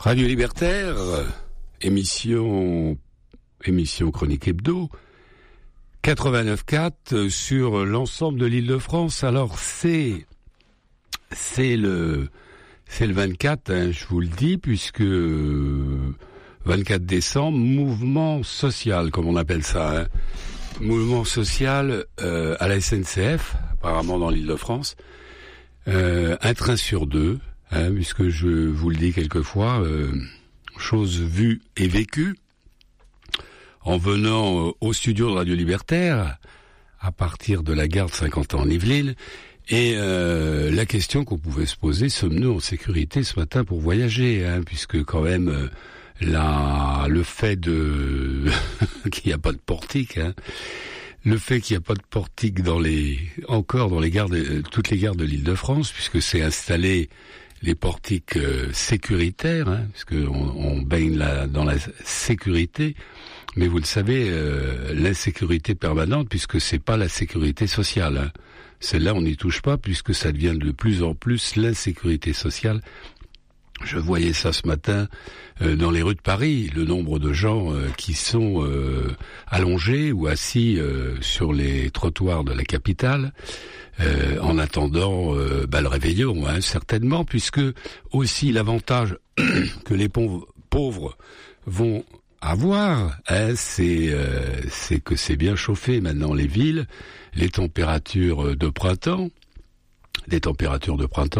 Radio Libertaire, émission Chronique Hebdo, 89.4 sur l'ensemble de l'Île-de-France. Alors c'est le 24, hein, je vous le dis, puisque 24 décembre, mouvement social, comme on appelle ça, hein. Mouvement social à la SNCF, apparemment dans l'Île-de-France, un train sur deux. Hein, puisque je vous le dis quelquefois, chose vue et vécue, en venant au studio de Radio Libertaire, à partir de la gare de Saint-Quentin-en-Yvelines, et la question qu'on pouvait se poser, sommes-nous en sécurité ce matin pour voyager, hein, puisque quand même, le fait qu'il n'y a pas de portique, hein, le fait qu'il n'y a pas de portique dans les gares toutes les gares de l'Île-de-France, puisque c'est installé les portiques sécuritaires, hein, parce que on baigne dans la sécurité, mais vous le savez, l'insécurité permanente, puisque c'est pas la sécurité sociale, hein. Celle-là, on n'y touche pas, puisque ça devient de plus en plus l'insécurité sociale. Je voyais ça ce matin dans les rues de Paris, le nombre de gens qui sont allongés ou assis sur les trottoirs de la capitale, en attendant le réveillon, hein, certainement, puisque aussi l'avantage que les pauvres vont avoir, hein, c'est que c'est bien chauffé maintenant les villes, les températures de printemps, des températures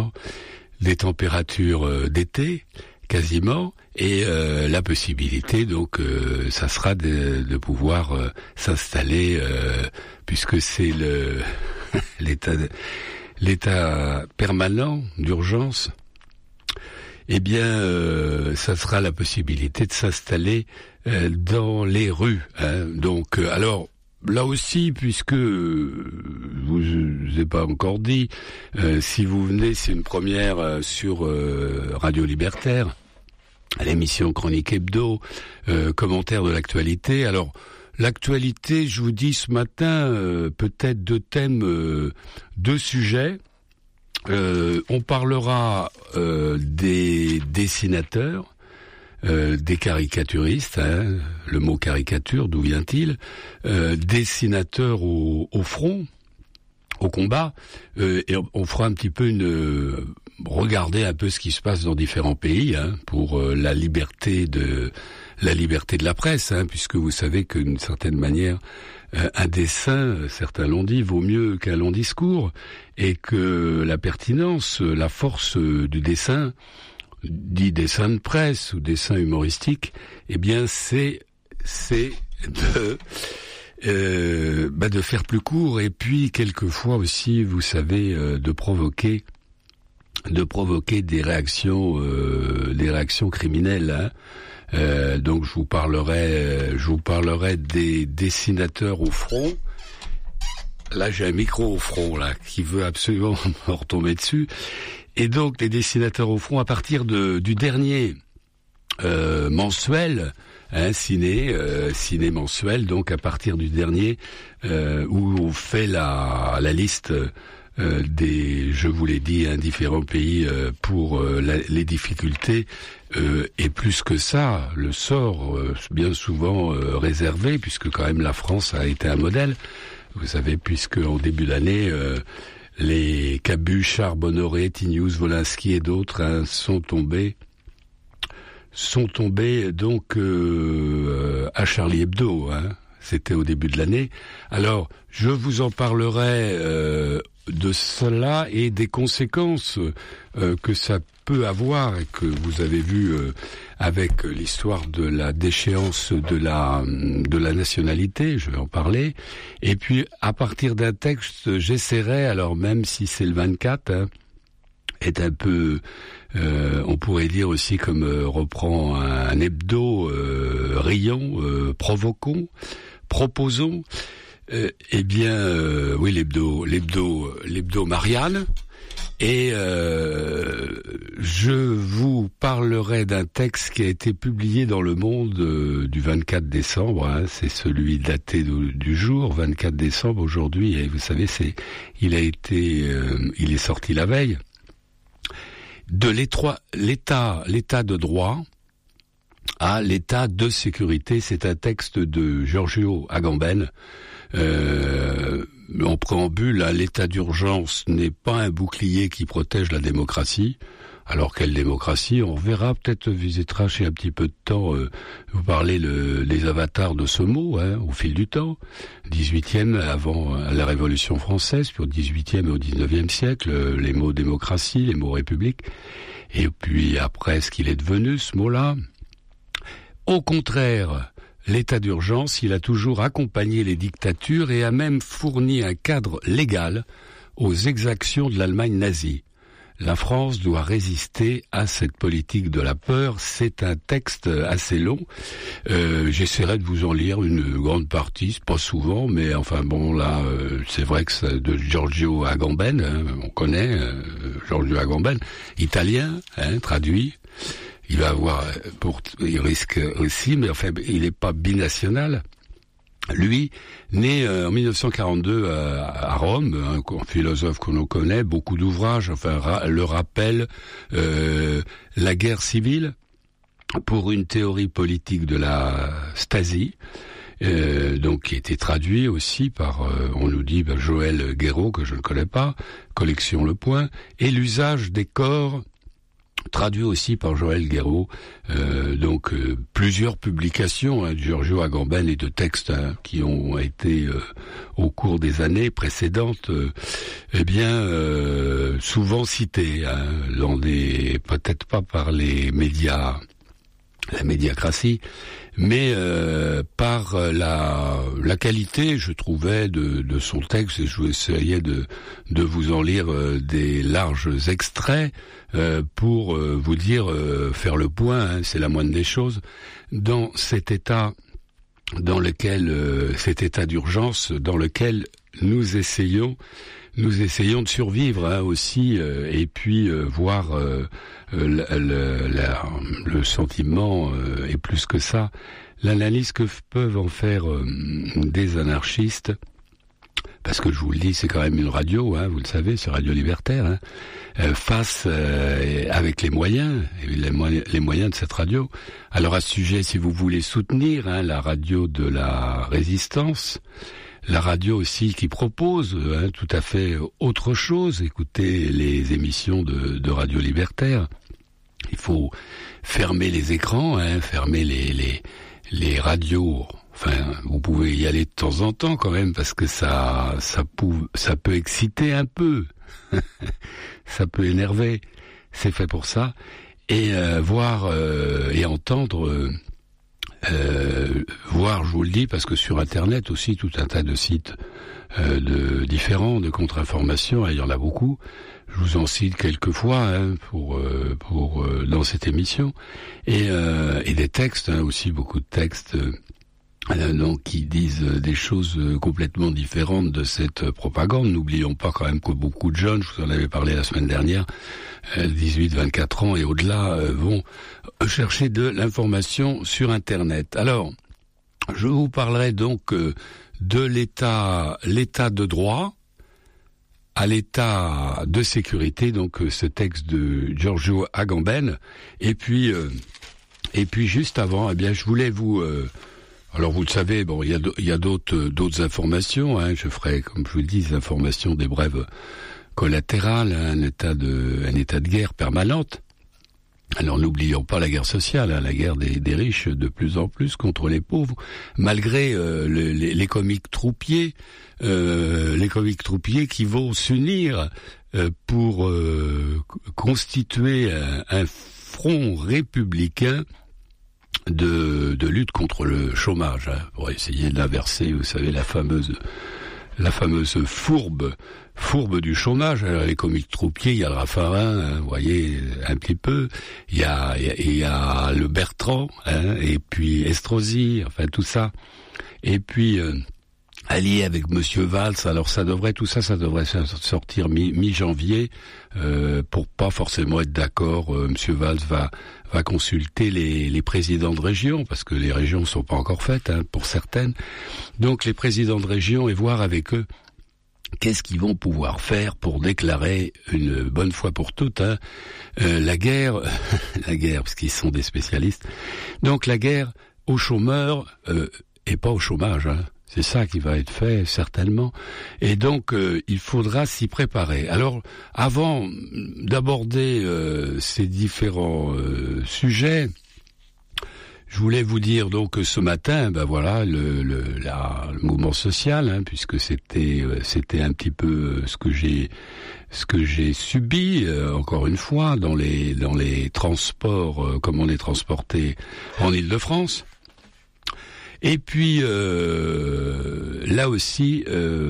d'été, quasiment, et la possibilité, donc, ça sera de pouvoir s'installer, puisque c'est l'état permanent d'urgence, eh bien, ça sera la possibilité de s'installer dans les rues, hein. Donc, alors, là aussi, puisque vous ai pas encore dit, si vous venez, c'est une première sur Radio Libertaire, l'émission Chronique Hebdo, commentaire de l'actualité. Alors, l'actualité, je vous dis ce matin, peut-être deux thèmes, deux sujets. On parlera des dessinateurs, des caricaturistes, hein, le mot caricature, d'où vient-il, dessinateurs au front, au combat, et on fera un petit peu regarder un peu ce qui se passe dans différents pays, hein, pour la liberté de la presse, hein, puisque vous savez que d'une certaine manière, un dessin, certains l'ont dit, vaut mieux qu'un long discours, et que la pertinence, la force du dessin, dit dessin de presse ou dessin humoristique, eh bien c'est de faire plus court, et puis quelquefois aussi, vous savez, de provoquer des réactions criminelles, hein. Donc je vous parlerai des dessinateurs au front. Là, j'ai un micro au front là qui veut absolument me retomber dessus. Et donc les dessinateurs au front, à partir du dernier mensuel, hein, ciné mensuel, donc à partir du dernier où on fait la liste je vous l'ai dit, hein, différents pays pour les difficultés, et plus que ça, le sort bien souvent réservé, puisque quand même la France a été un modèle. Vous savez, puisque en début d'année, les Cabuchard, Bonoré, Tinius, Volinsky et d'autres, hein, sont tombés donc à Charlie Hebdo, hein. C'était au début de l'année. Alors, je vous en parlerai de cela et des conséquences que ça peut avoir, et que vous avez vu avec l'histoire de la déchéance de la nationalité, je vais en parler. Et puis, à partir d'un texte, j'essaierai, alors même si c'est le 24, hein, est un peu, on pourrait dire aussi, comme reprend un hebdo, riant, proposons, eh bien, oui, l'hebdo Marianne. Et je vous parlerai d'un texte qui a été publié dans Le Monde du 24 décembre. Hein, c'est celui daté du jour, 24 décembre aujourd'hui. Et vous savez, il est sorti la veille. De l'état de droit à l'état de sécurité. C'est un texte de Giorgio Agamben. En préambule, l'état d'urgence n'est pas un bouclier qui protège la démocratie. Alors quelle démocratie? On verra, peut-être visitera chez un petit peu de temps, vous parlez les avatars de ce mot, au fil du temps. 18e avant la Révolution française, puis au 18e et au 19e siècle, les mots démocratie, les mots république. Et puis après, ce qu'il est devenu, ce mot-là. Au contraire, l'état d'urgence, il a toujours accompagné les dictatures et a même fourni un cadre légal aux exactions de l'Allemagne nazie. La France doit résister à cette politique de la peur. C'est un texte assez long. J'essaierai de vous en lire une grande partie, c'est pas souvent, mais enfin bon là, c'est vrai que c'est de Giorgio Agamben, on connaît Giorgio Agamben, italien, traduit. Il va avoir, il risque aussi, mais enfin, il n'est pas binational. Lui, né en 1942 à Rome, un philosophe que l'on connaît, beaucoup d'ouvrages, enfin le rappel, la guerre civile pour une théorie politique de la Stasi, donc qui a été traduit aussi par, on nous dit, Joël Guéraud, que je ne connais pas, Collection Le Point, et l'usage des corps, traduit aussi par Joël Guéraud, donc plusieurs publications de Giorgio Agamben et de textes qui ont été au cours des années précédentes, souvent cités, peut-être pas par les médias, la médiacratie, mais par la qualité, je trouvais, de son texte, et je essayais de vous en lire des larges extraits pour vous dire, faire le point, c'est la moindre des choses, dans cet état dans lequel, cet état d'urgence dans lequel nous essayons de survivre aussi, et puis voir le sentiment, et plus que ça, l'analyse que peuvent en faire des anarchistes, parce que je vous le dis, c'est quand même une radio, vous le savez, c'est Radio Libertaire, face avec les moyens de cette radio. Alors à ce sujet, si vous voulez soutenir la radio de la résistance, la radio aussi qui propose tout à fait autre chose, écoutez les émissions de Radio Libertaire. Il faut fermer les écrans, fermer les radios. Enfin, vous pouvez y aller de temps en temps quand même, parce que ça peut exciter un peu. Ça peut énerver. C'est fait pour ça. Et voir et entendre... voir, je vous le dis, parce que sur Internet aussi, tout un tas de sites différents, de contre-informations, il y en a beaucoup. Je vous en cite quelques fois pour dans cette émission, et des textes aussi, beaucoup de textes donc qui disent des choses complètement différentes de cette propagande. N'oublions pas quand même que beaucoup de jeunes, je vous en avais parlé la semaine dernière, 18-24 ans et au-delà, vont chercher de l'information sur Internet. Alors, je vous parlerai donc de l'état de droit à l'état de sécurité, donc ce texte de Giorgio Agamben, et puis juste avant, je voulais vous alors vous le savez, bon, il y a d'autres informations, je ferai, comme je vous le dis, des informations, des brèves collatérales, un état de guerre permanente. Alors n'oublions pas la guerre sociale, la guerre des riches de plus en plus contre les pauvres, malgré les comiques troupiers, qui vont s'unir pour constituer un front républicain de lutte contre le chômage, pour essayer d'inverser, vous savez, la fameuse fourbe du chômage. Alors, les comiques troupiers, il y a le Raffarin, vous voyez, un petit peu, il y a le Bertrand, et puis Estrosi, enfin tout ça, et puis allié avec Monsieur Valls. Alors tout ça devrait sortir mi-janvier, pour pas forcément être d'accord. Monsieur Valls va consulter les présidents de région, parce que les régions sont pas encore faites, pour certaines. Donc les présidents de région, et voir avec eux qu'est-ce qu'ils vont pouvoir faire pour déclarer une bonne fois pour toutes la guerre, parce qu'ils sont des spécialistes. Donc la guerre aux chômeurs et pas au chômage. C'est ça qui va être fait certainement. Et donc il faudra s'y préparer. Alors avant d'aborder ces différents sujets, je voulais vous dire donc ce matin, le mouvement social, puisque c'était un petit peu ce que j'ai subi encore une fois dans les transports, comme on est transporté en Île-de-France. Et puis là aussi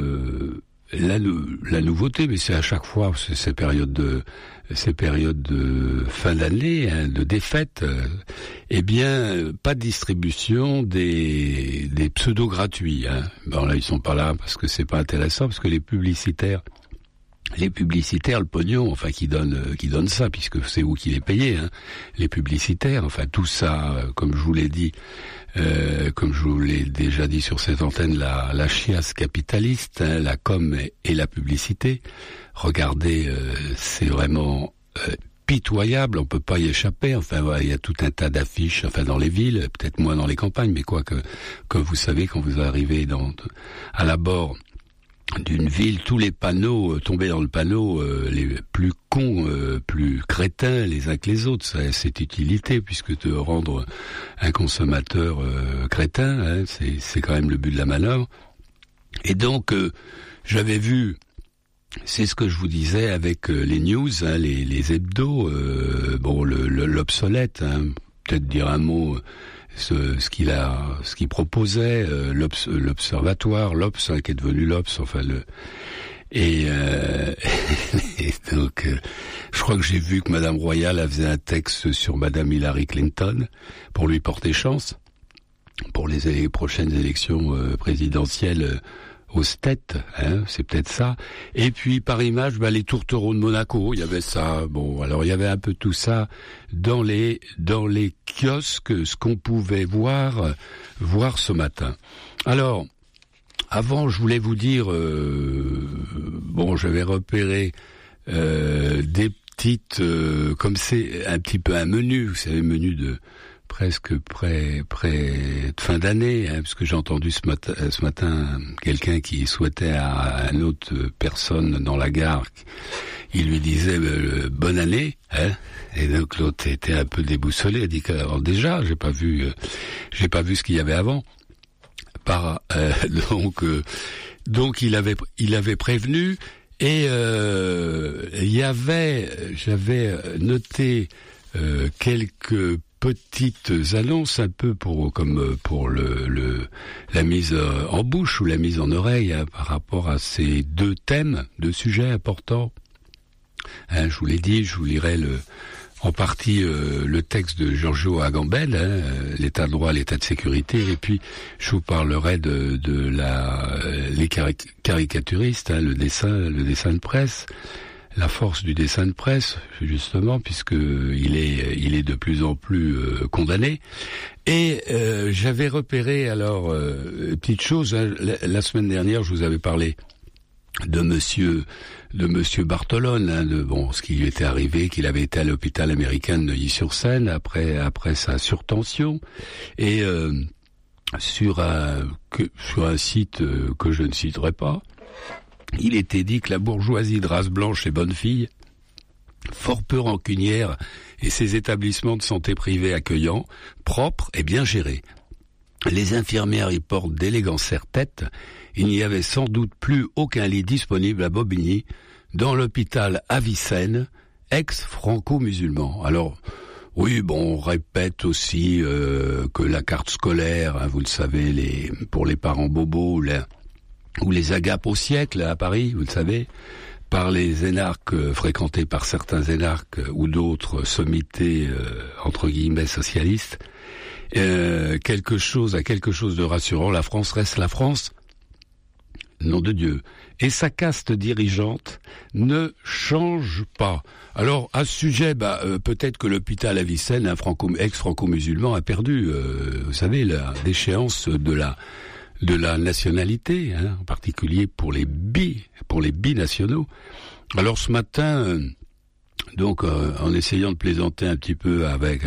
la nouveauté, mais c'est à chaque fois ces périodes de fin d'année, de défaite, pas de distribution des pseudo gratuits. Bon là ils sont pas là parce que c'est pas intéressant, parce que les publicitaires, le pognon, qui donnent ça, puisque c'est vous qui les payez, les publicitaires, tout ça, comme je vous l'ai dit, comme je vous l'ai déjà dit sur cette antenne, la chiasse capitaliste, la com et la publicité. Regardez, c'est vraiment pitoyable, on peut pas y échapper. Il y a tout un tas d'affiches, dans les villes, peut-être moins dans les campagnes, mais comme vous savez, quand vous arrivez à l'abord d'une ville, tous les panneaux, tomber dans le panneau, les plus cons, plus crétins les uns que les autres, ça a cette utilité, puisque de rendre un consommateur crétin, c'est quand même le but de la manœuvre. Et donc, j'avais vu, c'est ce que je vous disais avec les news, les hebdos, l'obsolète, peut-être dire un mot, ce qu'il proposait, l'observatoire, l'Obs, qui est devenu l'Obs, et donc, je crois que j'ai vu que Madame Royal a fait un texte sur Madame Hillary Clinton pour lui porter chance pour les prochaines élections présidentielles aux States, c'est peut-être ça. Et puis par image, les tourtereaux de Monaco, il y avait ça. Bon, alors il y avait un peu tout ça dans les kiosques, ce qu'on pouvait voir ce matin. Alors, avant, je voulais vous dire, j'avais repéré des petites, comme c'est un petit peu un menu, vous savez, menu de presque près de fin d'année, parce que j'ai entendu ce matin quelqu'un qui souhaitait à une autre personne dans la gare, il lui disait bonne année, et donc l'autre était un peu déboussolé, il a dit alors déjà j'ai pas vu ce qu'il y avait avant, donc il avait prévenu, et j'avais noté quelques petites annonces un peu pour la mise en bouche ou la mise en oreille par rapport à ces deux sujets importants. Je vous l'ai dit, je vous lirai en partie le texte de Giorgio Agamben, l'état de droit, l'état de sécurité, et puis je vous parlerai de les caricaturistes, le dessin de presse. La force du dessin de presse, justement, puisque il est de plus en plus condamné. Et j'avais repéré alors petite chose. La semaine dernière, je vous avais parlé de Monsieur Bartolone, ce qui lui était arrivé, qu'il avait été à l'hôpital américain de Neuilly-sur-Seine après sa surtension, et sur un site que je ne citerai pas. Il était dit que la bourgeoisie de race blanche et bonne fille, fort peu rancunière, et ses établissements de santé privés accueillants, propres et bien gérés. Les infirmières y portent d'élégants serre-têtes. Il n'y avait sans doute plus aucun lit disponible à Bobigny, dans l'hôpital Avicenne, ex-franco-musulman. Alors, oui, on répète aussi que la carte scolaire, vous le savez, pour les parents bobos, ou les agapes au siècle à Paris, vous le savez, par les énarques fréquentés par certains énarques ou d'autres sommités entre guillemets socialistes, quelque chose de rassurant. La France reste la France, nom de Dieu, et sa caste dirigeante ne change pas. Alors à ce sujet, peut-être que l'hôpital Avicenne, ex-franco-musulman, a perdu, vous savez, la déchéance de de la nationalité, hein, en particulier pour les binationaux. Alors ce matin, donc en essayant de plaisanter un petit peu avec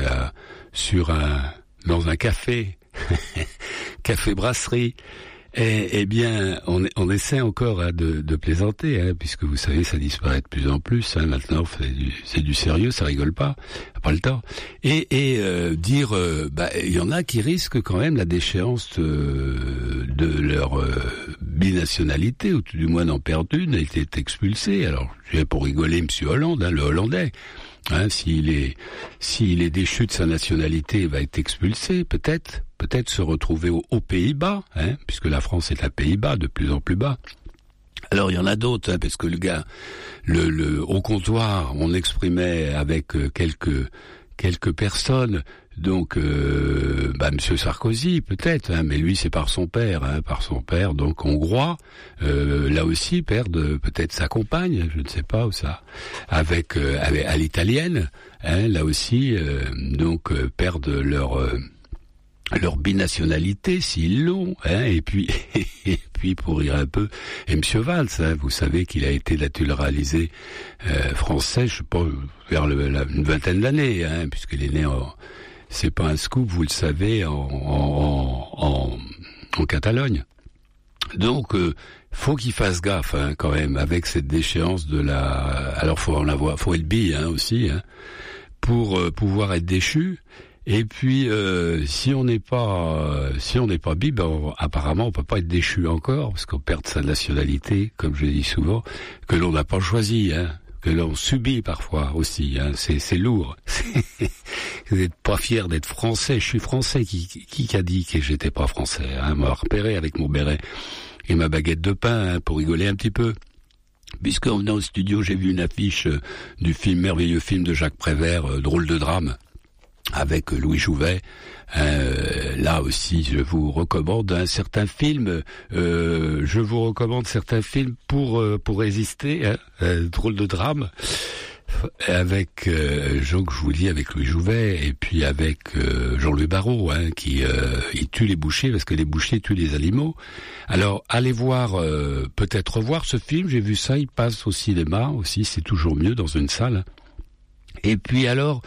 dans un café, café brasserie. Eh bien, on essaie encore de plaisanter, hein, puisque vous savez, ça disparaît de plus en plus. Hein, maintenant, c'est du sérieux, ça rigole pas, pas le temps. Et dire, il y en a qui risquent quand même la déchéance de leur binationalité, ou tout du moins d'en perdre une, et était expulsé. Alors, je viens pour rigoler, Monsieur Hollande, hein, le Hollandais. Hein, s'il est déchu de sa nationalité, il va être expulsé, peut-être se retrouver aux Pays-Bas, hein, puisque la France est à Pays-Bas, de plus en plus bas. Alors il y en a d'autres, hein, parce que le gars, au comptoir, on exprimait avec quelques personnes. Donc, Monsieur Sarkozy, peut-être, hein, mais lui, c'est par son père, donc hongrois. Là aussi, perdre peut-être sa compagne, je ne sais pas où ça, avec à l'italienne, hein, là aussi, perdent leur binationalité s'ils l'ont, hein, et puis pour rire un peu, et Monsieur Valls, hein, vous savez qu'il a été naturalisé français, je sais pas, vers une vingtaine d'années, hein, puisqu'il est né c'est pas un scoop, vous le savez, en Catalogne. Donc, faut qu'il fasse gaffe, hein, quand même, avec cette déchéance alors faut être bi, hein, aussi, hein, pour pouvoir être déchu. Et puis, si on n'est pas bi, apparemment, on peut pas être déchu encore, parce qu'on perd sa nationalité, comme je dis souvent, que l'on n'a pas choisi, hein, que l'on subit parfois aussi, hein, c'est lourd. Vous n'êtes pas fier d'être français. Je suis français. Qui a dit que j'étais pas français, hein, m'a repéré avec mon béret et ma baguette de pain, hein, pour rigoler un petit peu. Puisque en venant au studio, j'ai vu une affiche du merveilleux film de Jacques Prévert, Drôle de drame, avec Louis Jouvet. Là aussi, je vous recommande un certain film. Je vous recommande certains films pour résister. Hein, Drôle de drame, avec je vous dis, avec Louis Jouvet, et puis avec Jean-Louis Barrault, hein, qui il tue les bouchers parce que les bouchers tuent les animaux. Alors allez voir, peut-être revoir ce film. J'ai vu ça, il passe au cinéma aussi, c'est toujours mieux dans une salle. Et puis alors,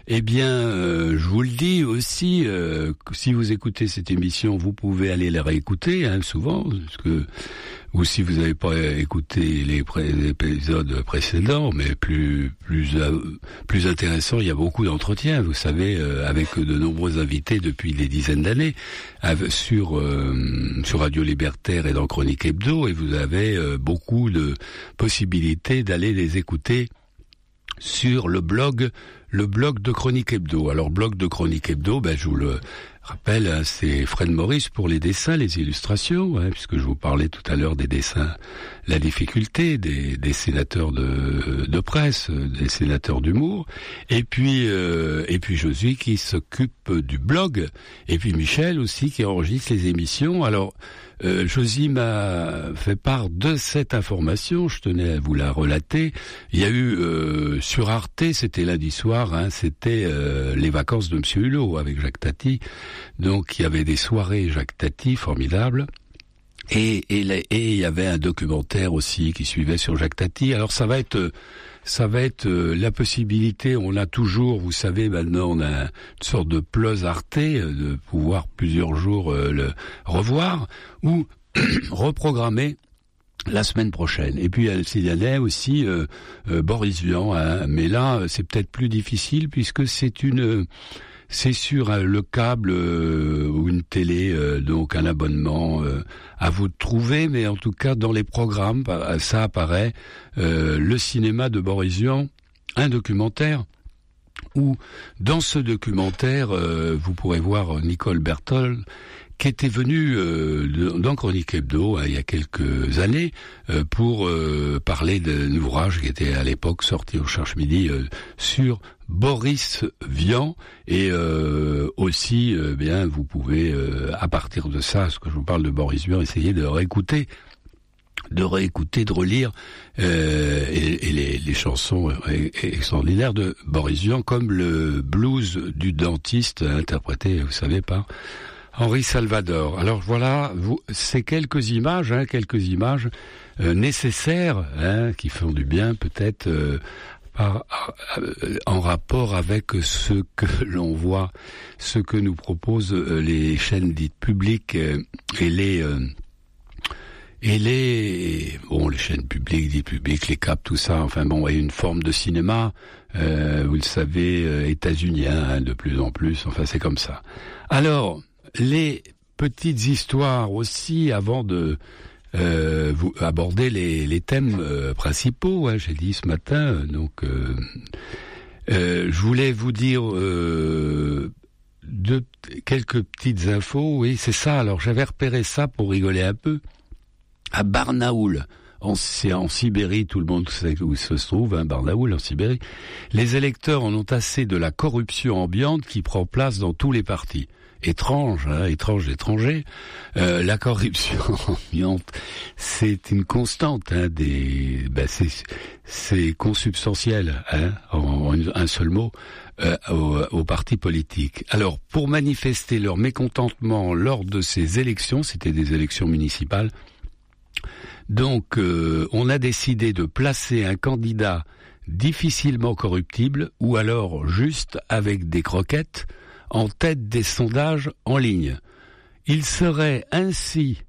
je vous le dis aussi, si vous écoutez cette émission, vous pouvez aller la réécouter, hein, souvent, ou si vous n'avez pas écouté les épisodes précédents, mais plus intéressant, il y a beaucoup d'entretiens, vous savez, avec de nombreux invités depuis des dizaines d'années, sur Radio Libertaire et dans Chronique Hebdo, et vous avez beaucoup de possibilités d'aller les écouter sur le blog de Chronique Hebdo. Alors, blog de Chronique Hebdo, je vous le rappelle, hein, c'est Fred Maurice pour les dessins, les illustrations, hein, puisque je vous parlais tout à l'heure des dessins, la difficulté des sénateurs de presse, des sénateurs d'humour, et puis Josué qui s'occupe du blog, et puis Michel aussi qui enregistre les émissions. Alors, Josie m'a fait part de cette information, je tenais à vous la relater. Il y a eu sur Arte, c'était lundi soir, hein, c'était les vacances de Monsieur Hulot avec Jacques Tati. Donc il y avait des soirées Jacques Tati formidables. Et il y avait un documentaire aussi qui suivait sur Jacques Tati. Alors ça va être la possibilité, on a toujours, vous savez, maintenant on a une sorte de plus Arte, de pouvoir plusieurs jours le revoir, ou reprogrammer la semaine prochaine. Et puis il y a aussi Boris Vian, hein, mais là c'est peut-être plus difficile puisque c'est sur le câble ou une télé, donc un abonnement à vous de trouver, mais en tout cas dans les programmes, ça apparaît, le cinéma de Boris Vian, un documentaire, où dans ce documentaire, vous pourrez voir Nicole Berthold, qui était venue dans Chronique Hebdo, hein, il y a quelques années, pour parler d'un ouvrage qui était à l'époque sorti au Cherche Midi sur Boris Vian, et aussi, vous pouvez, à partir de ça, ce que je vous parle de Boris Vian, essayer de réécouter, de relire et les chansons extraordinaires de Boris Vian, comme le blues du dentiste interprété, vous savez, par Henri Salvador. Alors voilà, c'est quelques images nécessaires, qui font du bien peut-être en rapport avec ce que l'on voit, ce que nous proposent les chaînes dites publiques et les chaînes publiques, dites publiques, les câbles, tout ça. Enfin bon, et une forme de cinéma, vous le savez, états-unien, de plus en plus. Enfin, c'est comme ça. Alors, les petites histoires aussi, avant de vous aborder les thèmes principaux, j'ai dit ce matin. Donc, je voulais vous dire quelques petites infos. Oui, c'est ça. Alors, j'avais repéré ça pour rigoler un peu. À Barnaoul, c'est en Sibérie, tout le monde sait où se trouve, Barnaoul en Sibérie. Les électeurs en ont assez de la corruption ambiante qui prend place dans tous les partis. Étrange. La corruption ambiante, c'est une constante, c'est consubstantiel, en un seul mot, aux partis politiques. Alors, pour manifester leur mécontentement lors de ces élections, c'était des élections municipales, donc on a décidé de placer un candidat difficilement corruptible ou alors juste avec des croquettes en tête des sondages en ligne. Il serait ainsi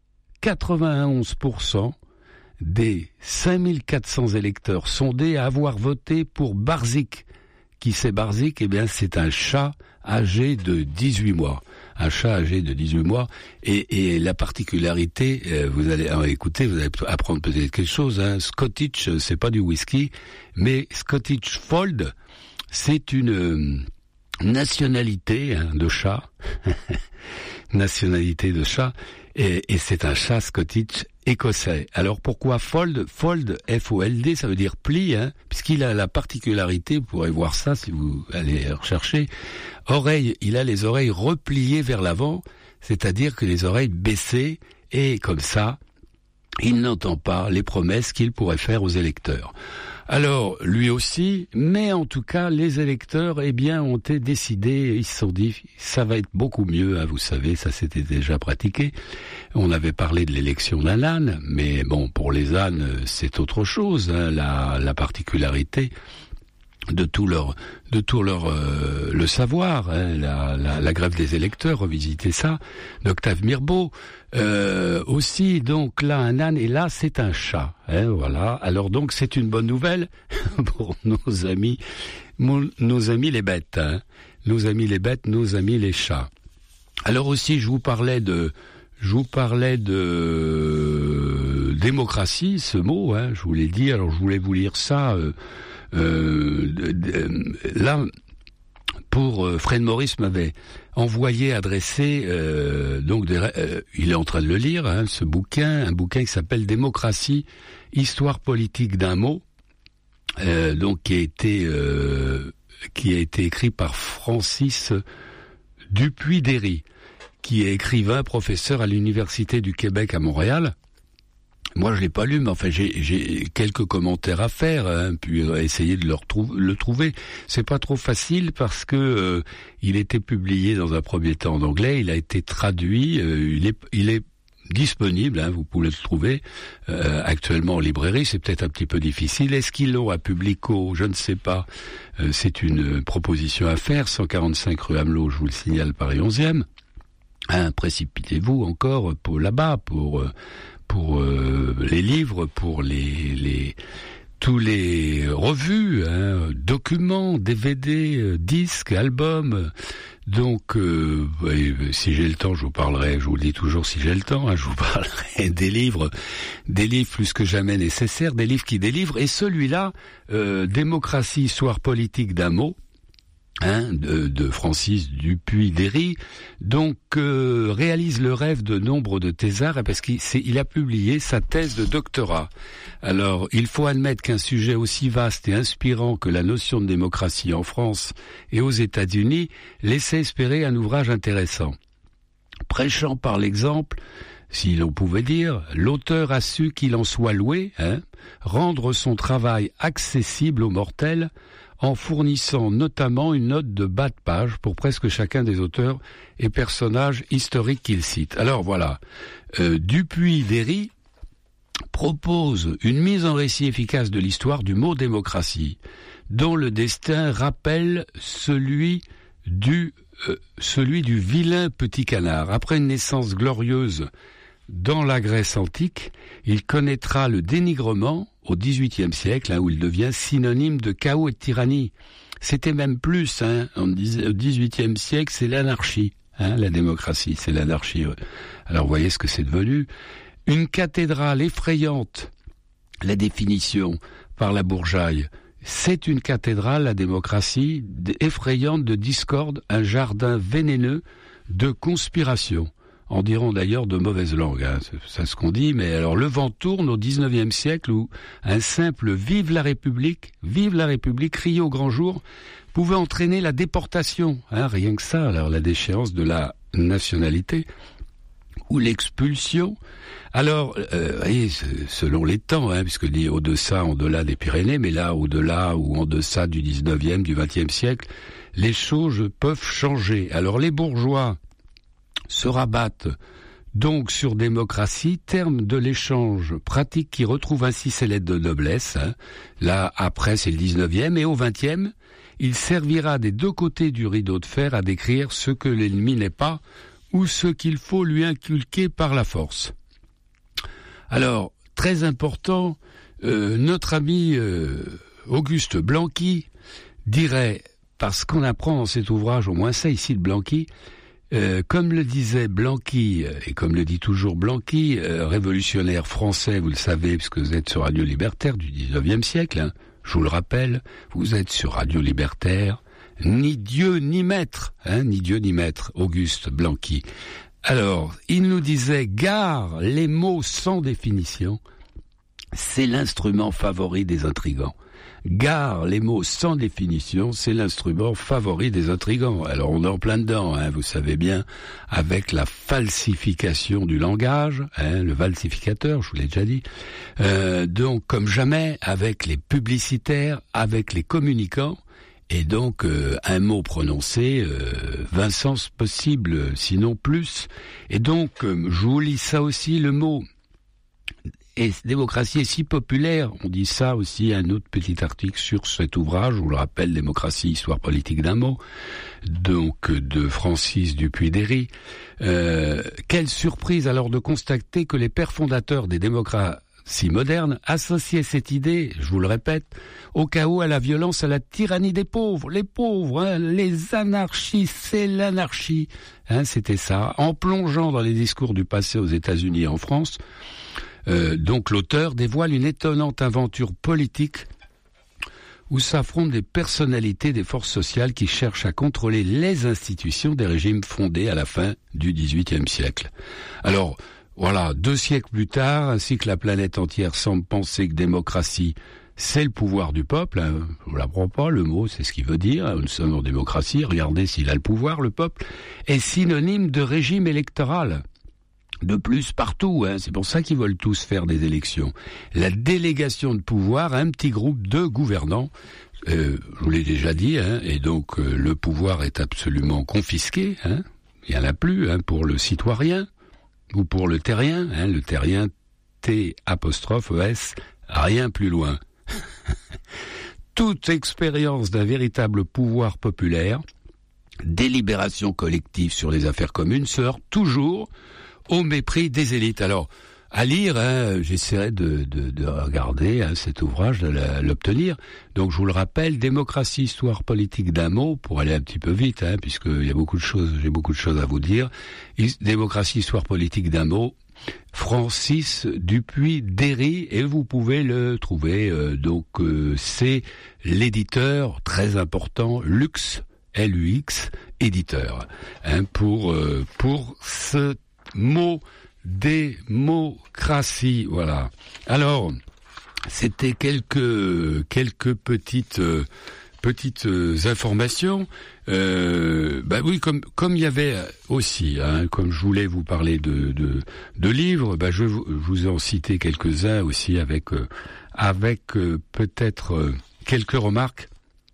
91% des 5400 électeurs sondés à avoir voté pour Barzik. Qui c'est Barzik ? Eh bien, c'est un chat âgé de 18 mois. Un chat âgé de 18 mois. Et la particularité, vous allez écouter, vous allez apprendre peut-être quelque chose. Scottish, c'est pas du whisky, mais Scottish Fold, c'est une nationalité de chat. Nationalité de chat. Et c'est un chat Scottish écossais. Alors pourquoi Fold ? Fold, F-O-L-D, ça veut dire pli, puisqu'il a la particularité, vous pourrez voir ça si vous allez rechercher, il a les oreilles repliées vers l'avant, c'est-à-dire que les oreilles baissées, et comme ça, il n'entend pas les promesses qu'il pourrait faire aux électeurs. Alors, lui aussi, mais en tout cas, les électeurs, ont été décidés, ils se sont dit, ça va être beaucoup mieux, vous savez, ça s'était déjà pratiqué. On avait parlé de l'élection d'un âne, mais bon, pour les ânes, c'est autre chose, la particularité de tout leur le savoir, la grève des électeurs, revisiter ça, d'Octave Mirbeau, aussi, donc là, un âne, et là, c'est un chat, voilà. Alors donc, c'est une bonne nouvelle pour nos amis les bêtes, nos amis les bêtes, nos amis les chats. Alors aussi, je vous parlais de démocratie, ce mot, je vous l'ai dit, alors je voulais vous lire ça, là, pour Fred Maurice m'avait adressé, il est en train de le lire, ce bouquin, un bouquin qui s'appelle Démocratie, histoire politique d'un mot, donc qui a été écrit par Francis Dupuy-Derry, qui est écrivain, professeur à l'Université du Québec à Montréal. Moi, je l'ai pas lu, mais enfin, j'ai quelques commentaires à faire, puis essayer de le trouver. C'est pas trop facile parce que il était publié dans un premier temps en anglais, il a été traduit, il est disponible, vous pouvez le trouver actuellement en librairie. C'est peut-être un petit peu difficile. Est-ce qu'ils l'ont à Publico ? Je ne sais pas. C'est une proposition à faire. 145 rue Amelot, je vous le signale, Paris 11e. Précipitez-vous encore pour là-bas, pour les livres, pour tous les revues, documents, DVD, disques, albums. Donc, si j'ai le temps, je vous parlerai, je vous le dis toujours, si j'ai le temps, je vous parlerai des livres plus que jamais nécessaires, des livres qui délivrent. Et celui-là, Démocratie, histoire politique d'un mot, de Francis Dupuy-Derry, donc réalise le rêve de nombre de thésards parce qu'il a publié sa thèse de doctorat. Alors, il faut admettre qu'un sujet aussi vaste et inspirant que la notion de démocratie en France et aux États-Unis laissait espérer un ouvrage intéressant. Prêchant par l'exemple, si l'on pouvait dire, l'auteur a su qu'il en soit loué, rendre son travail accessible aux mortels en fournissant notamment une note de bas de page pour presque chacun des auteurs et personnages historiques qu'il cite. Alors voilà, Dupuy-Derry propose une mise en récit efficace de l'histoire du mot démocratie, dont le destin rappelle celui du vilain petit canard. Après une naissance glorieuse dans la Grèce antique, il connaîtra le dénigrement au XVIIIe siècle, où il devient synonyme de chaos et de tyrannie. C'était même plus, au XVIIIe siècle, c'est l'anarchie, la démocratie, c'est l'anarchie. Alors vous voyez ce que c'est devenu. Une cathédrale effrayante, la définition par la Bourgeaille. C'est une cathédrale, la démocratie, effrayante de discorde, un jardin vénéneux de conspiration. En diront d'ailleurs de mauvaise langue, c'est ce qu'on dit, mais alors le vent tourne au XIXe siècle où un simple « Vive la République », crié au grand jour, pouvait entraîner la déportation, rien que ça, alors la déchéance de la nationalité ou l'expulsion. Alors, selon les temps, puisque dit au-delà des Pyrénées, mais là, au-delà ou en deçà du 19e, du 20e siècle, les choses peuvent changer. Alors, les bourgeois se rabattent donc sur démocratie, terme de l'échange pratique qui retrouve ainsi ses lettres de noblesse. Là, après, c'est le 19e, et au 20e, il servira des deux côtés du rideau de fer à décrire ce que l'ennemi n'est pas ou ce qu'il faut lui inculquer par la force. Alors, très important, notre ami Auguste Blanqui dirait, parce qu'on apprend dans cet ouvrage, au moins ça ici de Blanqui, comme le disait Blanqui, et comme le dit toujours Blanqui, révolutionnaire français, vous le savez, puisque vous êtes sur Radio Libertaire du 19e siècle, je vous le rappelle, vous êtes sur Radio Libertaire, ni Dieu ni maître, Auguste Blanqui. Alors, il nous disait, gare les mots sans définition, c'est l'instrument favori des intrigants. Gare les mots sans définition, c'est l'instrument favori des intrigants. Alors on est en plein dedans, vous savez bien, avec la falsification du langage, le falsificateur, je vous l'ai déjà dit. Donc comme jamais, avec les publicitaires, avec les communicants, et donc un mot prononcé, 20 sens possibles, sinon plus. Et donc, je vous lis ça aussi, le mot et démocratie est si populaire, on dit ça aussi, un autre petit article sur cet ouvrage, je vous le rappelle, Démocratie, histoire politique d'un mot, donc de Francis Dupuy-Derry. Quelle surprise alors de constater que les pères fondateurs des démocraties modernes associaient cette idée, je vous le répète, au chaos, à la violence, à la tyrannie des pauvres. Les pauvres, les anarchistes, c'est l'anarchie. C'était ça, en plongeant dans les discours du passé aux États-Unis et en France. Donc l'auteur dévoile une étonnante aventure politique où s'affrontent des personnalités des forces sociales qui cherchent à contrôler les institutions des régimes fondés à la fin du XVIIIe siècle. Alors, voilà, 2 siècles plus tard, ainsi que la planète entière semble penser que démocratie, c'est le pouvoir du peuple, je ne l'apprends pas, le mot, c'est ce qu'il veut dire, nous sommes en démocratie, regardez s'il a le pouvoir, le peuple, est synonyme de régime électoral. De plus partout, c'est pour ça qu'ils veulent tous faire des élections. La délégation de pouvoir à un petit groupe de gouvernants, je vous l'ai déjà dit, et donc le pouvoir est absolument confisqué, il n'y en a plus pour le citoyen ou pour le terrien, le terrien T'-ES, rien plus loin. Toute expérience d'un véritable pouvoir populaire, délibération collective sur les affaires communes, se heurte toujours au mépris des élites. Alors, à lire, j'essaierai de regarder cet ouvrage, de l'obtenir. Donc, je vous le rappelle, Démocratie, histoire politique d'un mot, pour aller un petit peu vite, puisqu'il y a beaucoup de choses, j'ai beaucoup de choses à vous dire. Démocratie, histoire politique d'un mot, Francis Dupuy-Derry, et vous pouvez le trouver. C'est l'éditeur très important, Lux, L-U-X, éditeur, pour ce mot démocratie, voilà. Alors, c'était quelques petites informations. Oui, comme il y avait aussi, comme je voulais vous parler de livres, je vous en citer quelques-uns aussi avec peut-être quelques remarques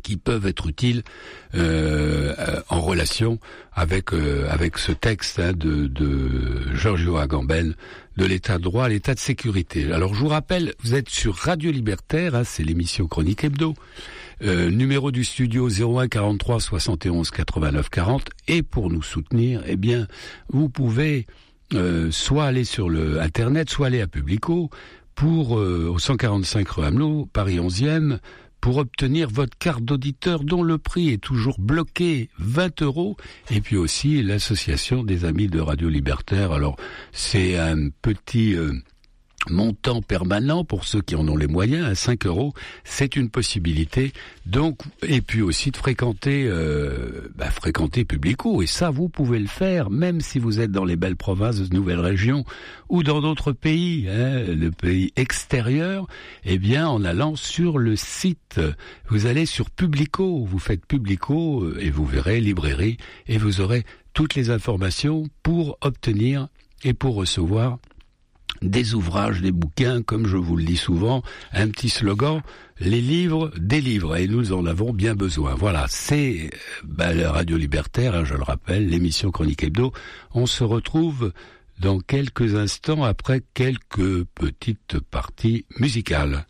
qui peuvent être utiles en relation avec ce texte de Giorgio Agamben, de l'état de droit à l'état de sécurité. Alors je vous rappelle, vous êtes sur Radio Libertaire, c'est l'émission Chronique Hebdo, numéro du studio 01 43 71 89 40, et pour nous soutenir, eh bien vous pouvez soit aller sur le internet, soit aller à Publico pour au 145 rue Hamelot, Paris 11e, pour obtenir votre carte d'auditeur dont le prix est toujours bloqué 20 €, et puis aussi l'association des amis de Radio Libertaire. Alors c'est un petit montant permanent pour ceux qui en ont les moyens, à 5 €, c'est une possibilité. Donc, et puis aussi de fréquenter Publico, et ça vous pouvez le faire même si vous êtes dans les belles provinces de nouvelle région ou dans d'autres pays, le pays extérieur. Eh bien, en allant sur le site, vous allez sur Publico, vous faites Publico et vous verrez librairie, et vous aurez toutes les informations pour obtenir et pour recevoir des ouvrages, des bouquins, comme je vous le dis souvent, un petit slogan, les livres, des livres, et nous en avons bien besoin. Voilà, c'est la Radio Libertaire, je le rappelle, l'émission Chronique Hebdo. On se retrouve dans quelques instants après quelques petites parties musicales.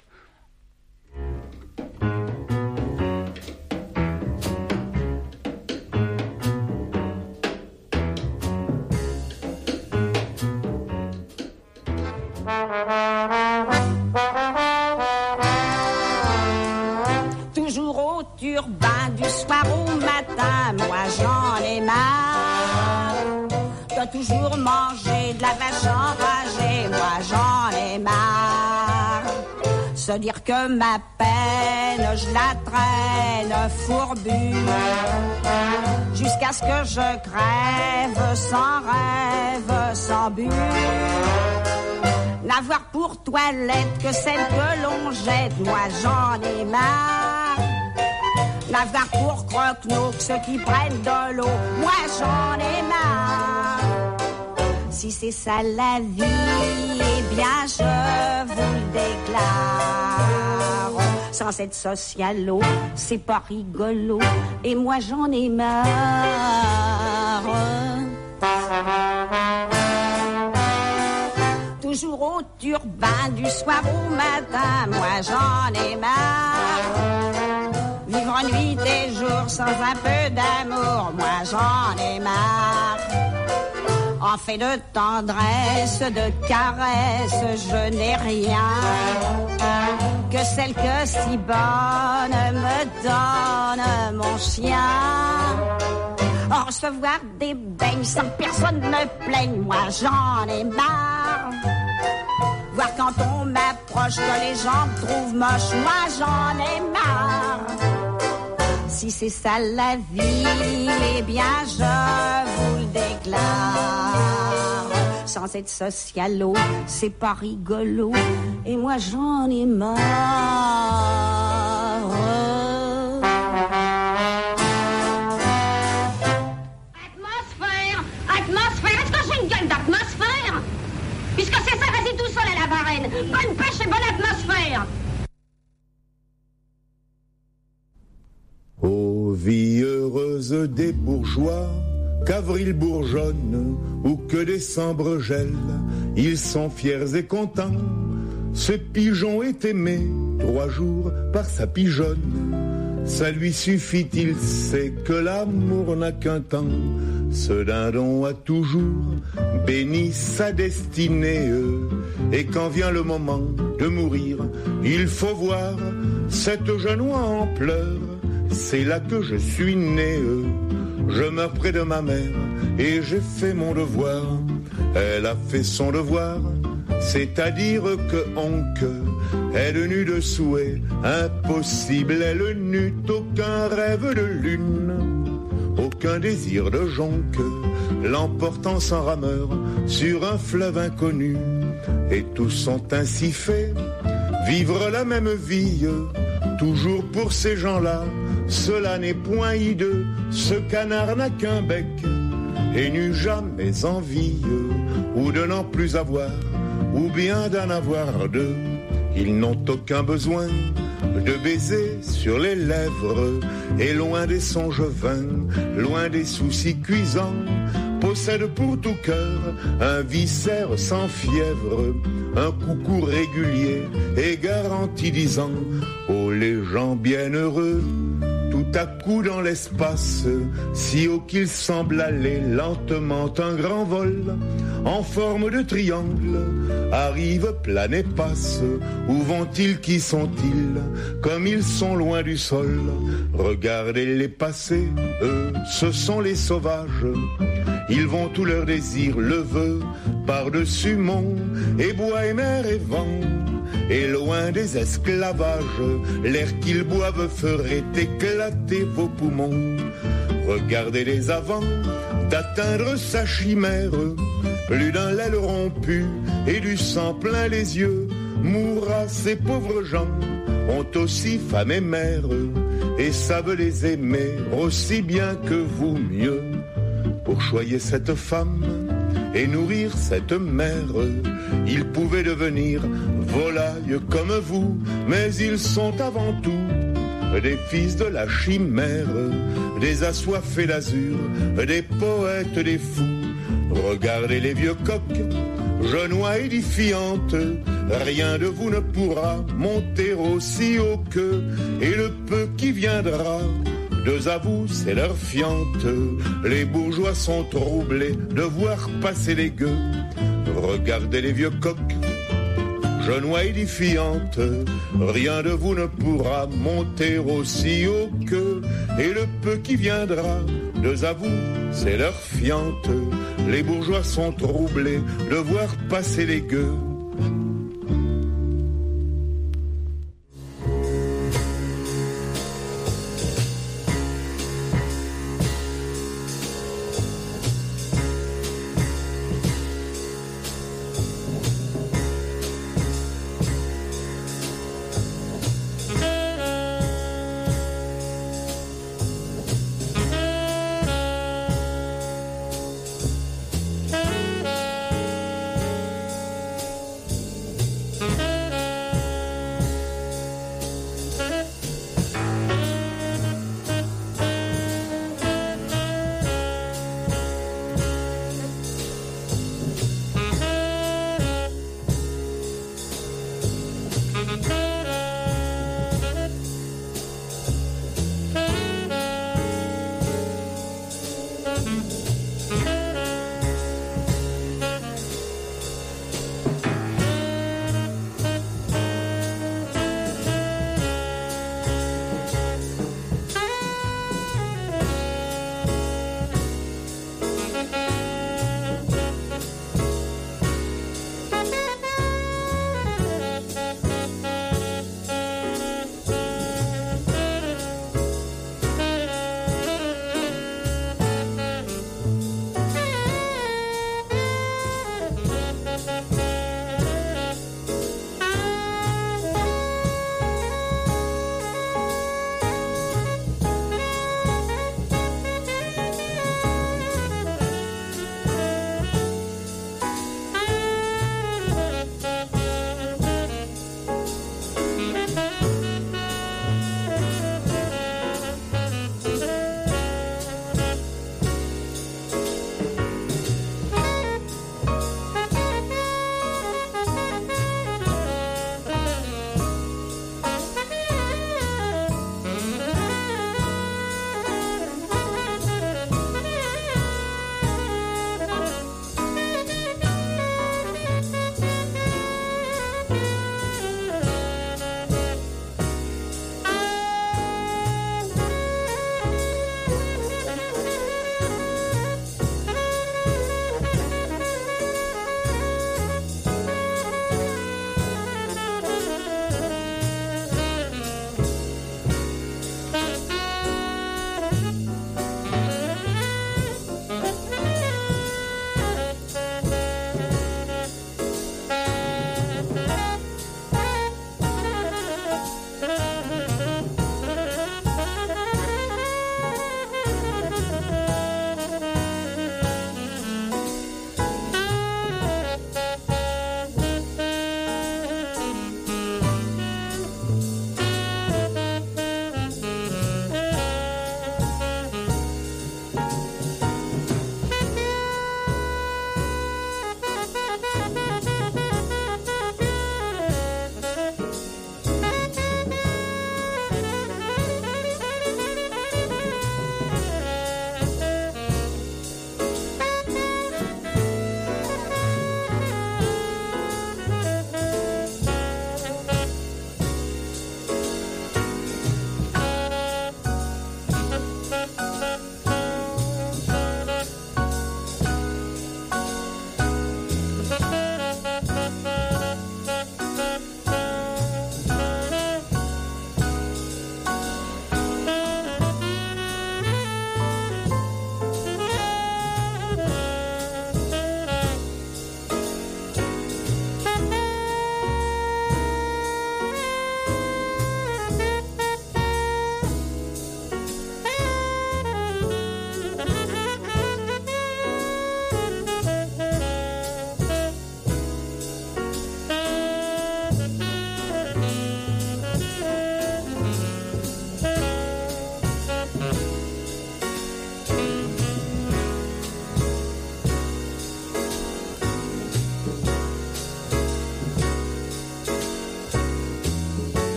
Toujours au turbin du soir au matin, moi j'en ai marre. Dois toujours manger de la vache enragée, moi j'en ai marre. Se dire que ma peine, je la traîne fourbue, jusqu'à ce que je crève sans rêve, sans but. N'avoir pour toilette que celle que l'on jette, moi j'en ai marre. N'avoir pour croque-nous que ceux qui prennent de l'eau, moi j'en ai marre. Si c'est ça la vie, eh bien je vous le déclare. Sans cette socialo, c'est pas rigolo, et moi j'en ai marre. Toujours au turbin du soir au matin, moi j'en ai marre. Vivre nuit et jour sans un peu d'amour, moi j'en ai marre. En fait de tendresse, de caresse, je n'ai rien que celle que si bonne me donne mon chien. Recevoir des beignes sans que personne me plaigne, moi j'en ai marre. Voir quand on m'approche que les gens me trouvent moche, moi j'en ai marre. Si c'est ça la vie, eh bien je vous le déclare. Sans être socialo, c'est pas rigolo, et moi j'en ai marre. Atmosphère, est-ce que j'ai une gueule d'atmosphère? Puisque c'est ça, vas-y tout seul à la Varenne. Bonne pêche et bonne atmosphère. Ô vie heureuse des bourgeois, qu'avril bourgeonne ou que décembre gèle, ils sont fiers et contents. Ce pigeon est aimé 3 jours par sa pigeonne. Ça lui suffit, il sait que l'amour n'a qu'un temps. Ce dindon a toujours béni sa destinée. Et quand vient le moment de mourir, il faut voir cette jeune oie en pleurs. C'est là que je suis né. Je meurs près de ma mère et j'ai fait mon devoir. Elle a fait son devoir, c'est-à-dire que Honk, elle n'eut de souhait impossible, elle n'eut aucun rêve de lune, aucun désir de jonque, l'emportant sans rameur sur un fleuve inconnu. Et tous sont ainsi faits, vivre la même vie, toujours pour ces gens-là. Cela n'est point hideux, ce canard n'a qu'un bec et n'eut jamais envie ou de n'en plus avoir, ou bien d'en avoir deux. ils n'ont aucun besoin de baisers sur les lèvres, et loin des songes vains, loin des soucis cuisants, possèdent pour tout cœur un viscère sans fièvre, un coucou régulier et garanti disant: oh les gens bienheureux, tout à coup dans l'espace, si haut qu'il semble aller lentement un grand vol, en forme de triangle, arrive, plane et passe. Où vont-ils, qui sont-ils, comme ils sont loin du sol? Regardez-les passer, eux, ce sont les sauvages. Ils vont tout leur désir, le vœu, par-dessus monts, et bois, et mer, et vent. Et loin des esclavages, l'air qu'ils boivent ferait éclater vos poumons. Regardez-les avant d'atteindre sa chimère. Plus d'un l'aile rompu et du sang plein les yeux. Mourra, ces pauvres gens ont aussi femme et mère, et savent les aimer aussi bien que vous, mieux. Pour choyer cette femme et nourrir cette mère, ils pouvaient devenir volailles comme vous, mais ils sont avant tout des fils de la chimère, des assoiffés d'azur, des poètes, des fous. Regardez les vieux coqs, genois édifiantes, rien de vous ne pourra monter aussi haut qu'eux, et le peu qui viendra, deux à vous, c'est leur fiente. Les bourgeois sont troublés de voir passer les gueux. Regardez les vieux coqs, genois édifiantes, rien de vous ne pourra monter aussi haut qu'eux, et le peu qui viendra, deux à vous, c'est leur fiente. Les bourgeois sont troublés de voir passer les gueux.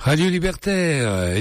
Radio Libertaire.